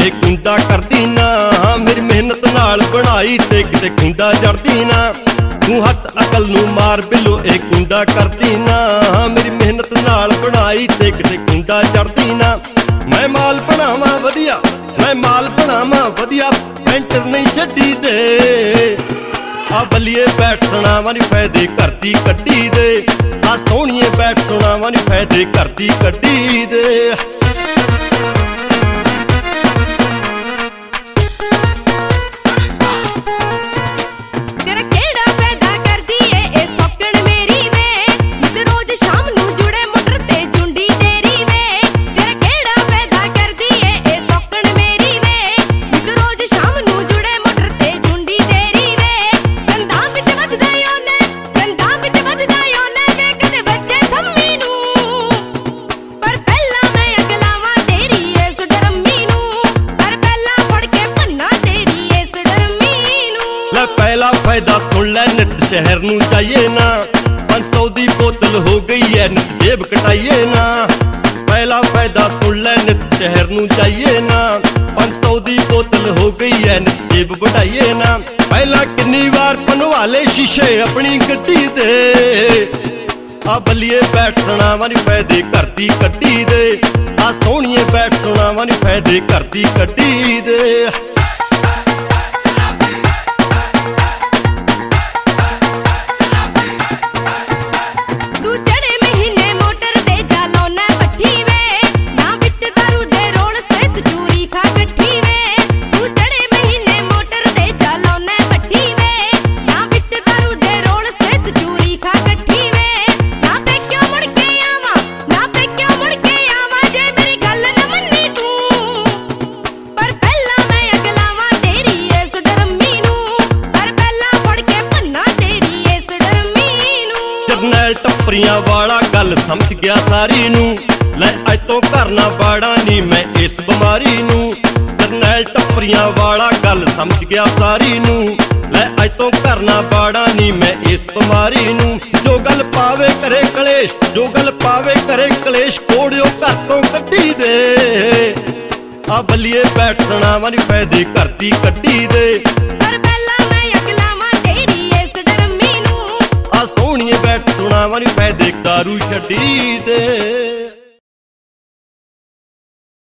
ਇਹ ਕੁੰਡਾ ਕਰਦੀ ਨਾ, ਮੇਰੀ ਮਿਹਨਤ ਨਾਲ ਬਣਾਈ ਤੇ ਕਿਤੇ ਕੁੰਡਾ ਜੜਦੀ ਨਾ। ਤੂੰ ਹੱਥ ਅਕਲ ਨੂੰ ਮਾਰ ਬਿੱਲੋ ਇਹ ਕੁੰਡਾ ਕਰਦੀ ਨਾ, ਮੇਰੀ ਮਿਹਨਤ ਨਾਲ ਬਣਾਈ ਤੇ ਕਿਤੇ ਕੁੰਡਾ ਜੜਦੀ ਨਾ। ਮੈਂ ਮਾਲ ਬਣਾਵਾਂ ਵਧੀਆ, ਮੈਂ ਮਾਲ ਬਣਾਵਾਂ ਵਧੀਆ, ਪੈਂਟਰ ਨਹੀਂ ਛੱਡੀ ਦੇ। ਆ ਬੱਲੀਏ ਬੈਠ ਸੁਣਾਵਾਂ ਨੀ ਫਾਇਦੇ ਘਰ ਦੀ ਕੱਢੀ ਦੇ, ਆ ਸੋਹਣੀਏ ਬੈਠ ਸੁਣਾਵਾਂ ਨੀ ਫਾਇਦੇ ਘਰ ਦੀ ਕੱਢੀ ਦੇ। ਪਹਿਲਾ ਫਾਇਦਾ ਸੁਣ ਲੈ ਨਿੱਤ ਸ਼ਹਿਰ ਨੂੰ ਜਾਈਏ ਨਾ, 500 ਦੀ ਬੋਤਲ ਹੋ ਗਈ ਐ ਨਿੱਤ ਜੇਬ ਕਟਾਈਏ ਨਾ। ਪਹਿਲਾ ਫਾਇਦਾ ਸੁਣ ਲੈ ਨਿੱਤ ਸ਼ਹਿਰ ਨੂੰ ਜਾਈਏ ਨਾ, 500 ਦੀ ਬੋਤਲ ਹੋ ਗਈ ਐ ਨਿੱਤ ਜੇਬ ਵਢਾਈਏ ਨਾ। ਪਹਿਲਾਂ ਕਿੰਨੀ ਵਾਰ ਪਨਵਾਲੇ ਸ਼ੀਸ਼ੇ ਆਪਣੀ ਗੱਡੀ ਦੇ, ਆ ਬੱਲੀਏ ਬੈਠ ਸੁਣਾਵਾਂ ਨੀ ਫਾਇਦੇ ਘਰ ਦੀ ਕੱਢੀ ਦੇ, ਆ ਸੋਹਣੀਏ ਬੈਠ ਸੁਣਾਵਾਂ ਨੀ ਫਾਇਦੇ ਘਰ ਦੀ ਕੱਢੀ ਦੇ। ਜਰਨੈਲ ਟੱਪਰੀਆਂ ਵਾਲਾ ਗੱਲ ਸਮਝ ਗਿਆ ਸਾਰੀ ਨੂੰ, ਲੈ ਅੱਜ ਤੋਂ ਕਰਨਾ ਬਾੜਾ ਨੀ ਮੈਂ ਇਸ ਬਿਮਾਰੀ ਨੂੰ। ਜਰਨੈਲ ਟੱਪਰੀਆਂ ਵਾਲਾ ਗੱਲ ਸਮਝ ਗਿਆ ਸਾਰੀ ਨੂੰ, ਲੈ ਅੱਜ ਤੋਂ ਕਰਨਾ ਬਾੜਾ ਨੀ ਮੈਂ ਇਸ ਬਿਮਾਰੀ ਨੂੰ। ਜੋ ਗੱਲ ਪਾਵੇ ਕਰੇ ਕਲੇਸ਼, ਜੋ ਗੱਲ ਪਾਵੇ ਕਰੇ ਕਲੇਸ਼, ਕੋੜਿਓ ਘਰ ਤੋਂ ਕੱਢੀ ਦੇ। ਆ ਬੱਲੀਏ ਬੈਠ ਸੁਣਾਵਾਂ ਨੀ ਫਾਇਦੇ ਘਰ ਦੀ ਕੱਢੀ ਦੇ, ਸੋਹਣੀਏ ਬੈਠ ਸੁਣਾਵਾਂ ਨੀ ਫਾਇਦੇ ਦਾਰੂ ਛੱਡੀ ਦੇ।